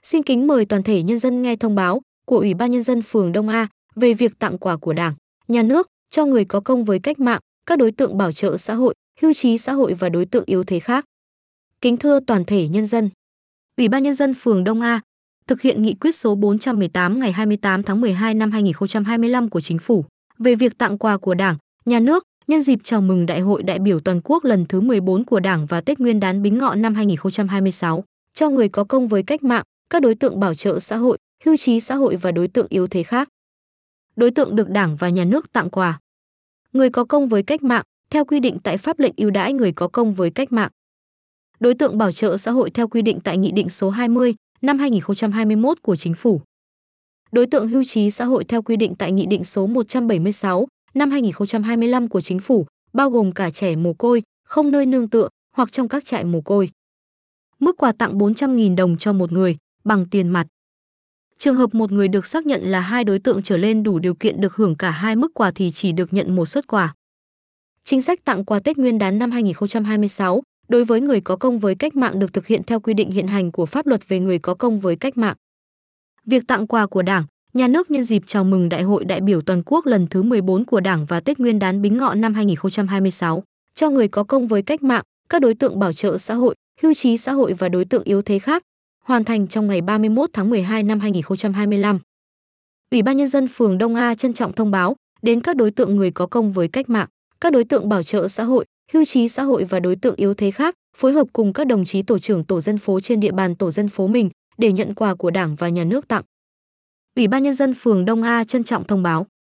Xin kính mời toàn thể nhân dân nghe thông báo của Ủy ban Nhân dân phường Đông A về việc tặng quà của Đảng, Nhà nước cho người có công với cách mạng, các đối tượng bảo trợ xã hội, hưu trí xã hội và đối tượng yếu thế khác. Kính thưa toàn thể nhân dân, Ủy ban Nhân dân phường Đông A thực hiện nghị quyết số 418 ngày 28 tháng 12 năm 2025 của Chính phủ về việc tặng quà của Đảng, Nhà nước nhân dịp chào mừng Đại hội đại biểu toàn quốc lần thứ 14 của Đảng và Tết Nguyên đán Bính Ngọ năm 2026 cho người có công với cách mạng, các đối tượng bảo trợ xã hội, hưu trí xã hội và đối tượng yếu thế khác. Đối tượng được Đảng và Nhà nước tặng quà: người có công với cách mạng theo quy định tại pháp lệnh ưu đãi người có công với cách mạng. Đối tượng bảo trợ xã hội theo quy định tại Nghị định số 20 năm 2021 của Chính phủ. Đối tượng hưu trí xã hội theo quy định tại Nghị định số 176 năm 2025 của Chính phủ, bao gồm cả trẻ mồ côi, không nơi nương tựa hoặc trong các trại mồ côi. Mức quà tặng 400.000 đồng cho một người, bằng tiền mặt. Trường hợp một người được xác nhận là 2 đối tượng trở lên đủ điều kiện được hưởng cả 2 mức quà thì chỉ được nhận một suất quà. Chính sách tặng quà Tết Nguyên đán năm 2026 đối với người có công với cách mạng được thực hiện theo quy định hiện hành của pháp luật về người có công với cách mạng. Việc tặng quà của Đảng, Nhà nước nhân dịp chào mừng Đại hội đại biểu toàn quốc lần thứ 14 của Đảng và Tết Nguyên đán Bính Ngọ năm 2026 cho người có công với cách mạng, các đối tượng bảo trợ xã hội, hưu trí xã hội và đối tượng yếu thế khác, hoàn thành trong ngày 31 tháng 12 năm 2025. Ủy ban Nhân dân phường Đông A trân trọng thông báo đến các đối tượng người có công với cách mạng, các đối tượng bảo trợ xã hội, hưu trí xã hội và đối tượng yếu thế khác phối hợp cùng các đồng chí tổ trưởng tổ dân phố trên địa bàn tổ dân phố mình để nhận quà của Đảng và Nhà nước tặng. Ủy ban Nhân dân phường Đông A trân trọng thông báo